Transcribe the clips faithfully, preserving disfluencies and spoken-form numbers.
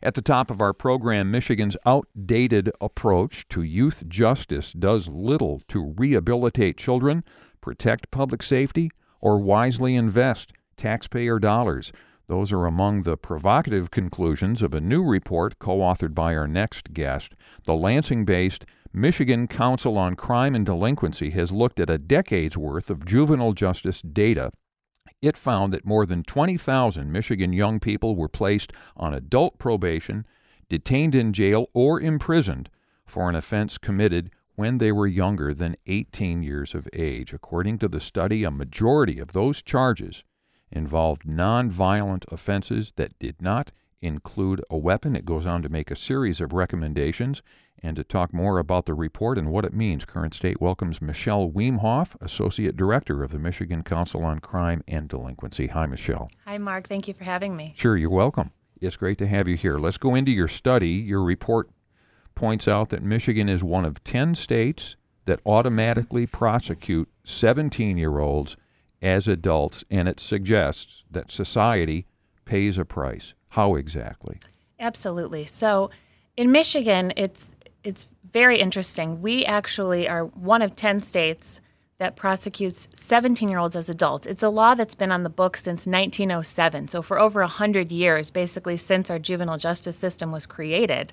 At the top of our program, Michigan's outdated approach to youth justice does little to rehabilitate children, protect public safety, or wisely invest taxpayer dollars. Those are among the provocative conclusions of a new report co-authored by our next guest. The Lansing-based Michigan Council on Crime and Delinquency has looked at a decade's worth of juvenile justice data. It found that more than twenty thousand Michigan young people were placed on adult probation, detained in jail, or imprisoned for an offense committed when they were younger than eighteen years of age. According to the study, a majority of those charges involved nonviolent offenses that did not include a weapon. It goes on to make a series of recommendations. And to talk more about the report and what it means, Current State welcomes Michelle Weemhoff, Associate Director of the Michigan Council on Crime and Delinquency. Hi, Michelle. Hi, Mark. Thank you for having me. Sure, you're welcome. It's great to have you here. Let's go into your study. Your report points out that Michigan is one of ten states that automatically prosecute seventeen-year-olds as adults, and it suggests that society pays a price. How exactly? Absolutely. So in Michigan, it's it's very interesting. We actually are one of ten states that prosecutes seventeen-year-olds as adults. It's a law that's been on the books since nineteen oh seven, so for over one hundred years, basically since our juvenile justice system was created.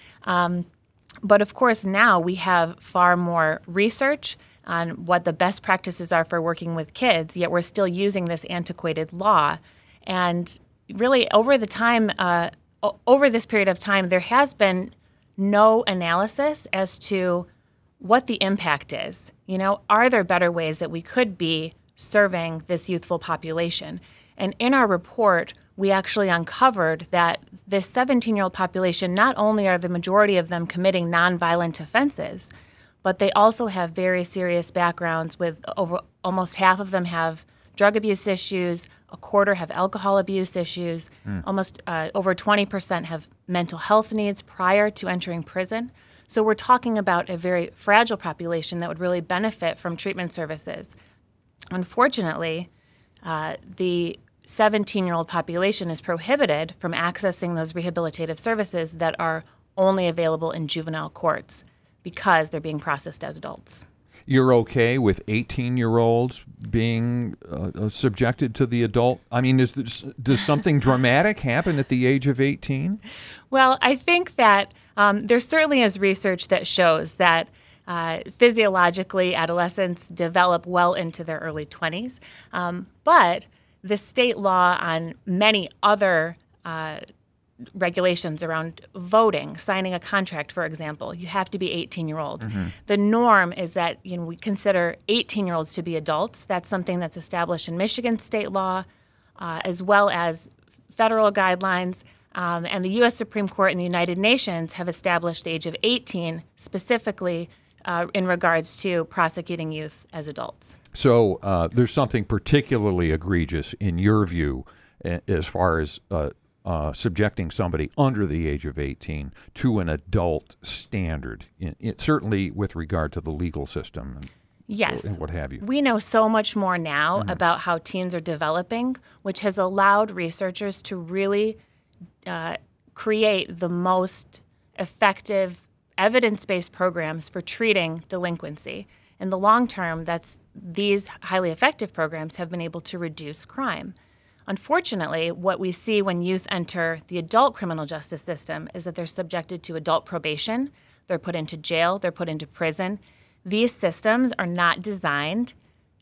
Um, but of course, now we have far more research on what the best practices are for working with kids, yet we're still using this antiquated law. And really, over the time, uh, o- over this period of time, there has been no analysis as to what the impact is. You know, are there better ways that we could be serving this youthful population? And in our report, we actually uncovered that this seventeen-year-old population, not only are the majority of them committing nonviolent offenses, but they also have very serious backgrounds with over almost half of them have drug abuse issues, a quarter have alcohol abuse issues, mm. almost uh, over twenty percent have mental health needs prior to entering prison. So we're talking about a very fragile population that would really benefit from treatment services. Unfortunately, uh, the seventeen-year-old population is prohibited from accessing those rehabilitative services that are only available in juvenile courts because they're being processed as adults. You're okay with eighteen-year-olds being uh, subjected to the adult? I mean, is this, does something dramatic happen at the age of eighteen? Well, I think that um, there certainly is research that shows that uh, physiologically adolescents develop well into their early twenties. Um, but the state law on many other uh regulations around voting, signing a contract, for example, you have to be eighteen-year-old. Mm-hmm. The norm is that you know we consider eighteen-year-olds to be adults. That's something that's established in Michigan state law, uh, as well as federal guidelines. Um, and the U S Supreme Court and the United Nations have established the age of eighteen specifically uh, in regards to prosecuting youth as adults. So uh, there's something particularly egregious, in your view, as far as uh, Uh, subjecting somebody under the age of eighteen to an adult standard, in, in, certainly with regard to the legal system and, yes. and what have you. We know so much more now Mm-hmm. about how teens are developing, which has allowed researchers to really uh, create the most effective evidence-based programs for treating delinquency. In the long term, that's these highly effective programs have been able to reduce crime. Unfortunately, what we see when youth enter the adult criminal justice system is that they're subjected to adult probation, they're put into jail, they're put into prison. These systems are not designed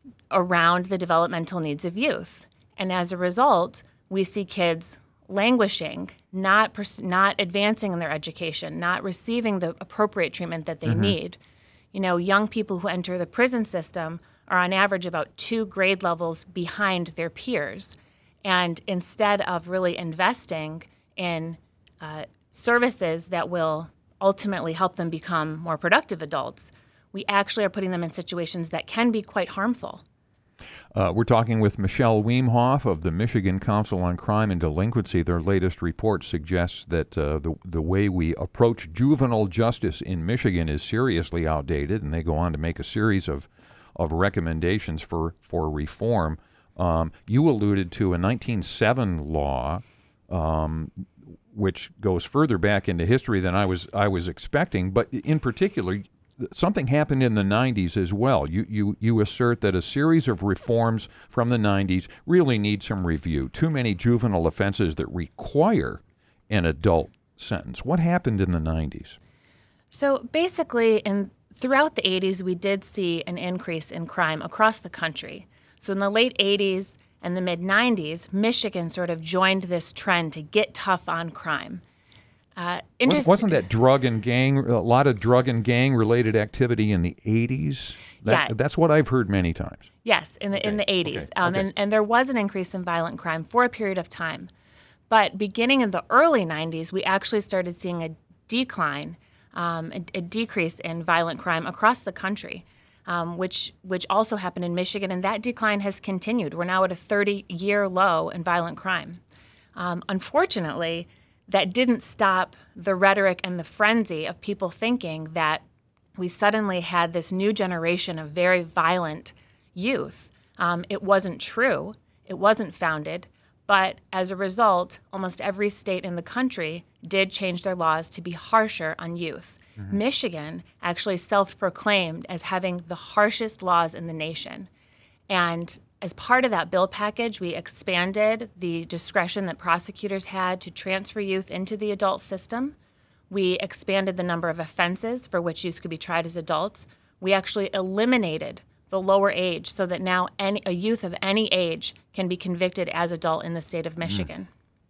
around the developmental needs of youth. And as a result, we see kids languishing, not pers- not advancing in their education, not receiving the appropriate treatment that they mm-hmm. need. You know, young people who enter the prison system are on average about two grade levels behind their peers. And instead of really investing in uh, services that will ultimately help them become more productive adults, we actually are putting them in situations that can be quite harmful. Uh, we're talking with Michelle Weemhoff of the Michigan Council on Crime and Delinquency. Their latest report suggests that uh, the, the way we approach juvenile justice in Michigan is seriously outdated, and they go on to make a series of, of recommendations for, for reform. Um, you alluded to a nineteen oh seven law, um, which goes further back into history than I was I was expecting. But in particular, something happened in the nineties as well. You you you assert that a series of reforms from the nineties really need some review. Too many juvenile offenses that require an adult sentence. What happened in the nineties? So basically, in throughout the eighties, we did see an increase in crime across the country. So in the late eighties and the mid nineties, Michigan sort of joined this trend to get tough on crime. Uh, interest- Wasn't that drug and gang, a lot of drug and gang related activity in the eighties? That, Yeah. That's what I've heard many times. Yes, in the Okay, in the eighties, okay, um, okay. and and there was an increase in violent crime for a period of time, but beginning in the early nineties, we actually started seeing a decline, um, a, a decrease in violent crime across the country, um, which which also happened in Michigan, and that decline has continued. We're now at a thirty-year low in violent crime. Um, unfortunately, that didn't stop the rhetoric and the frenzy of people thinking that we suddenly had this new generation of very violent youth. Um, it wasn't true. It wasn't founded. But as a result, almost every state in the country did change their laws to be harsher on youth. Mm-hmm. Michigan actually self-proclaimed as having the harshest laws in the nation. And as part of that bill package, we expanded the discretion that prosecutors had to transfer youth into the adult system. We expanded the number of offenses for which youth could be tried as adults. We actually eliminated the lower age so that now any, a youth of any age can be convicted as adult in the state of Michigan.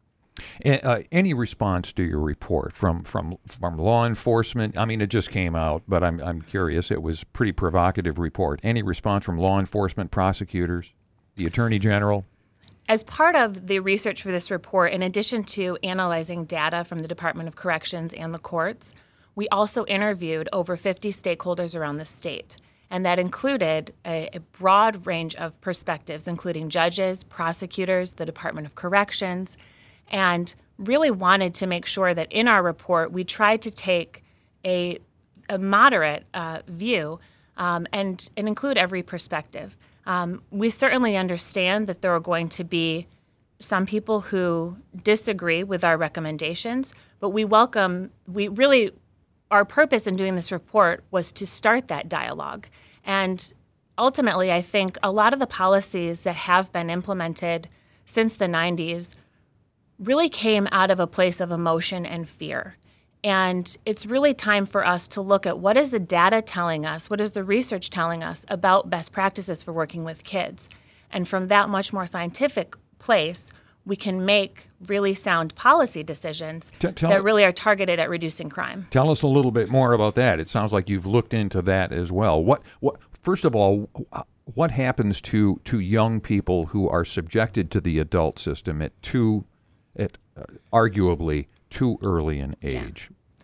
Mm. Uh, any response to your report from, from from law enforcement? I mean, it just came out, but I'm I'm curious. It was a pretty provocative report. Any response from law enforcement, prosecutors, the Attorney General? As part of the research for this report, in addition to analyzing data from the Department of Corrections and the courts, we also interviewed over fifty stakeholders around the state. And that included a, a broad range of perspectives, including judges, prosecutors, the Department of Corrections, and really wanted to make sure that in our report we tried to take a, a moderate uh, view um, and, and include every perspective. Um, we certainly understand that there are going to be some people who disagree with our recommendations, but we welcome, we really, our purpose in doing this report was to start that dialogue. And ultimately, I think a lot of the policies that have been implemented since the nineties really came out of a place of emotion and fear. And it's really time for us to look at what is the data telling us, what is the research telling us about best practices for working with kids. And from that much more scientific place, we can make really sound policy decisions T- tell- that really are targeted at reducing crime. Tell us a little bit more about that. It sounds like you've looked into that as well. What what first of all, what happens to to young people who are subjected to the adult system at too at uh, arguably too early an age? Yeah.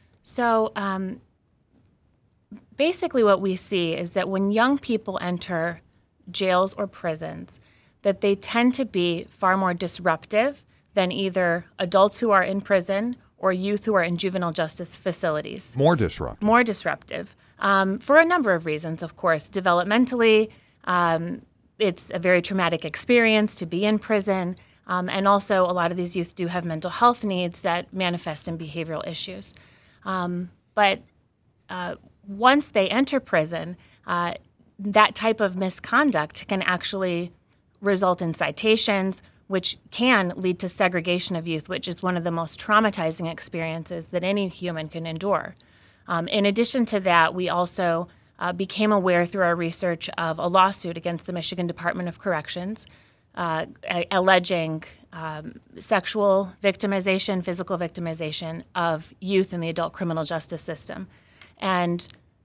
So um, basically what we see is that when young people enter jails or prisons, that they tend to be far more disruptive than either adults who are in prison or youth who are in juvenile justice facilities. More disruptive. More disruptive. Um, for a number of reasons, of course. Developmentally, um, it's a very traumatic experience to be in prison. Um, and also, a lot of these youth do have mental health needs that manifest in behavioral issues. Um, but uh, once they enter prison, uh, that type of misconduct can actually result in citations, which can lead to segregation of youth, which is one of the most traumatizing experiences that any human can endure. Um, in addition to that, we also uh, became aware through our research of a lawsuit against the Michigan Department of Corrections uh, a- alleging um, sexual victimization, physical victimization of youth in the adult criminal justice system. And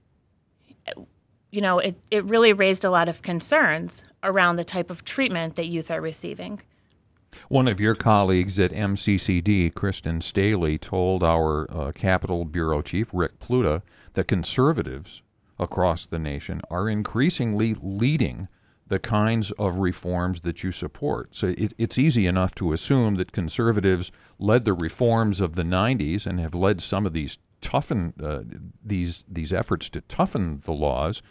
you know, it, it really raised a lot of concerns around the type of treatment that youth are receiving. One of your colleagues at M C C D, Kristen Staley, told our uh, Capitol Bureau Chief, Rick Pluta, that conservatives across the nation are increasingly leading the kinds of reforms that you support. So it, it's easy enough to assume that conservatives led the reforms of the nineties and have led some of these toughen uh, these these efforts to toughen the laws.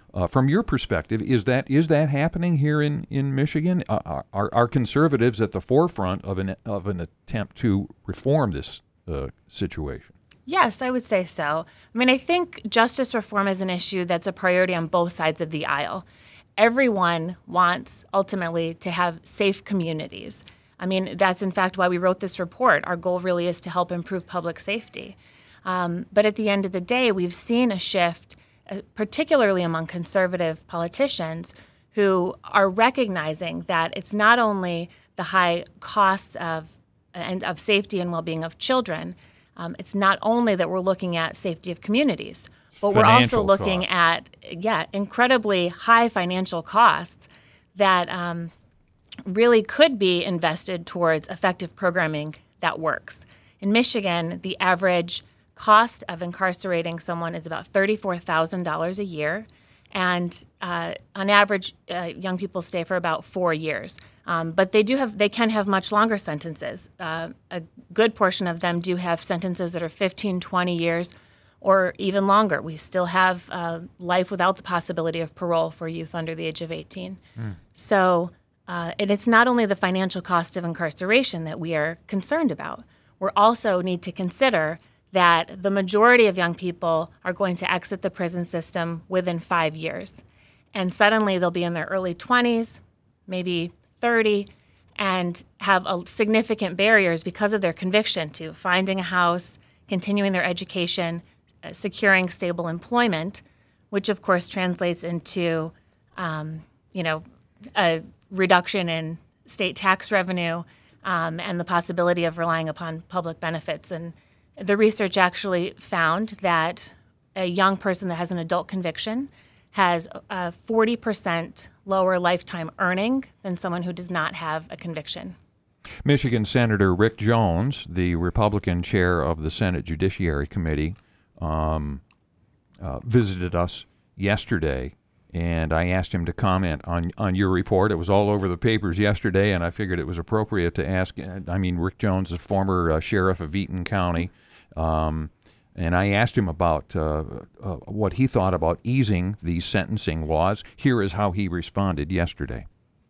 Uh, from your perspective, is that is that happening here in in Michigan? Uh, are are conservatives at the forefront of an of an attempt to reform this uh, situation? Yes, I would say so. I mean, I think justice reform is an issue that's a priority on both sides of the aisle. Everyone wants ultimately to have safe communities. I mean, that's in fact why we wrote this report. Our goal really is to help improve public safety. Um, but at the end of the day, we've seen a shift, uh, particularly among conservative politicians who are recognizing that it's not only the high costs of and of safety and well-being of children, um, it's not only that we're looking at safety of communities, but we're also looking cost. at, yeah, incredibly high financial costs that um, really could be invested towards effective programming that works. In Michigan, the average cost of incarcerating someone is about thirty-four thousand dollars a year, and uh, on average, uh, young people stay for about four years. Um, but they do have, they can have much longer sentences. Uh, a good portion of them do have sentences that are fifteen, twenty years, or even longer. We still have uh, life without the possibility of parole for youth under the age of eighteen. Mm. So, uh, and it's not only the financial cost of incarceration that we are concerned about. We also need to consider that the majority of young people are going to exit the prison system within five years. And suddenly they'll be in their early twenties, maybe thirty, and have a significant barriers because of their conviction to finding a house, continuing their education, uh, securing stable employment, which of course translates into, um, you know, a reduction in state tax revenue um, and the possibility of relying upon public benefits. And the research actually found that a young person that has an adult conviction has a forty percent lower lifetime earning than someone who does not have a conviction. Michigan Senator Rick Jones, the Republican chair of the Senate Judiciary Committee, um, uh, visited us yesterday, and I asked him to comment on, on your report. It was all over the papers yesterday, and I figured it was appropriate to ask. I mean, Rick Jones is former uh, sheriff of Eaton County. Um, and I asked him about uh, uh, what he thought about easing these sentencing laws. Here is how he responded yesterday.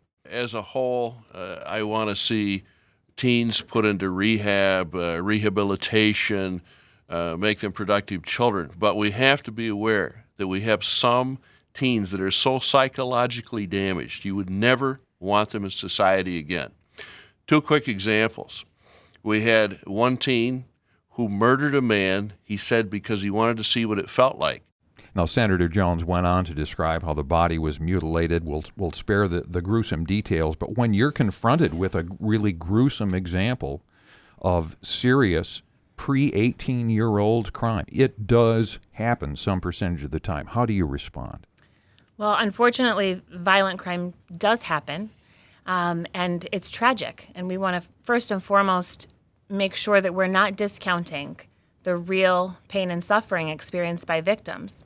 As a whole, uh, I want to see teens put into rehab, uh, rehabilitation, uh, make them productive children. But we have to be aware that we have some teens that are so psychologically damaged, you would never want them in society again. Two quick examples. We had one teen who murdered a man, he said, because he wanted to see what it felt like. Now, Senator Jones went on to describe how the body was mutilated. We'll, we'll spare the, the gruesome details, but when you're confronted with a really gruesome example of serious pre eighteen-year-old crime, it does happen some percentage of the time. How do you respond? Well, unfortunately, violent crime does happen, um, and it's tragic. And we want to first and foremost make sure that we're not discounting the real pain and suffering experienced by victims.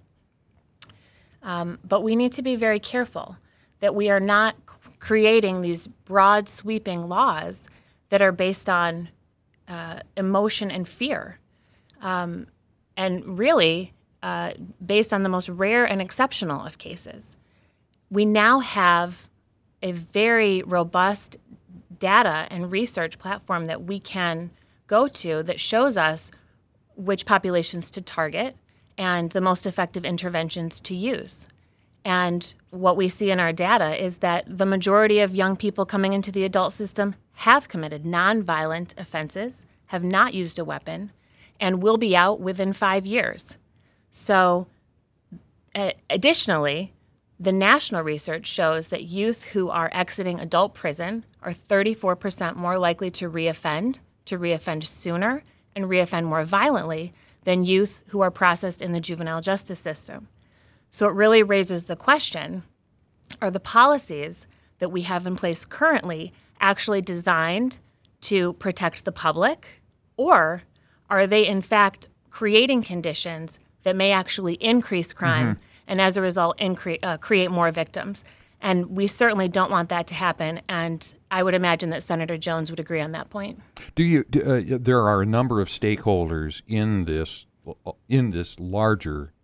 Um, but we need to be very careful that we are not creating these broad, sweeping laws that are based on uh, emotion and fear, um, and really uh, based on the most rare and exceptional of cases. We now have a very robust data and research platform that we can go to that shows us which populations to target and the most effective interventions to use. And what we see in our data is that the majority of young people coming into the adult system have committed nonviolent offenses, have not used a weapon, and will be out within five years. So uh, additionally, the national research shows that youth who are exiting adult prison are thirty-four percent more likely to reoffend, to reoffend sooner, and reoffend more violently than youth who are processed in the juvenile justice system. So it really raises the question, are the policies that we have in place currently actually designed to protect the public, or are they in fact creating conditions that may actually increase crime mm-hmm. and as a result incre- uh, create more victims? And we certainly don't want that to happen, and I would imagine that Senator Jones would agree on that point. Do you? Do, uh, there are a number of stakeholders in this in this larger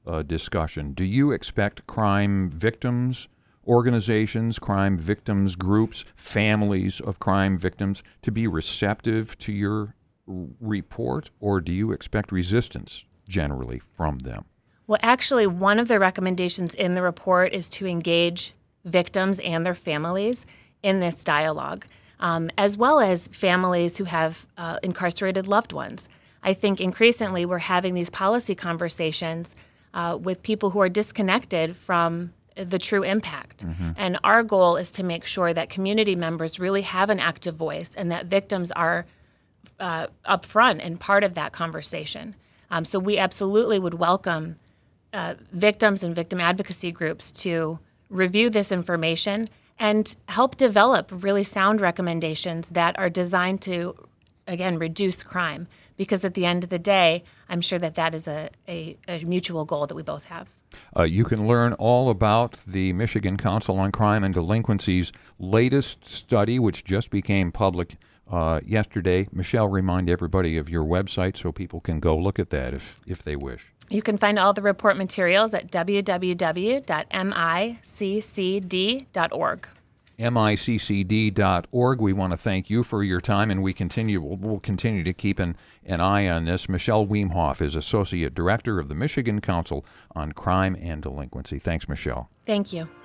uh, discussion. Do you expect crime victims organizations, crime victims groups, families of crime victims to be receptive to your r- report, or do you expect resistance generally from them? Well, actually, one of the recommendations in the report is to engage victims and their families in this dialogue, um, as well as families who have uh, incarcerated loved ones. I think increasingly we're having these policy conversations uh, with people who are disconnected from the true impact. Mm-hmm. And our goal is to make sure that community members really have an active voice and that victims are uh, up front and part of that conversation. Um, so we absolutely would welcome uh, victims and victim advocacy groups to review this information and help develop really sound recommendations that are designed to, again, reduce crime. Because at the end of the day, I'm sure that that is a, a, a mutual goal that we both have. Uh, you can learn all about the Michigan Council on Crime and Delinquency's latest study, which just became public uh, yesterday. Michelle, remind everybody of your website so people can go look at that if, if they wish. You can find all the report materials at w w w dot m i c c d dot org. M I C C D dot org. We want to thank you for your time, and we continue, we'll, we'll continue to keep an, an eye on this. Michelle Weemhoff is Associate Director of the Michigan Council on Crime and Delinquency. Thanks, Michelle. Thank you.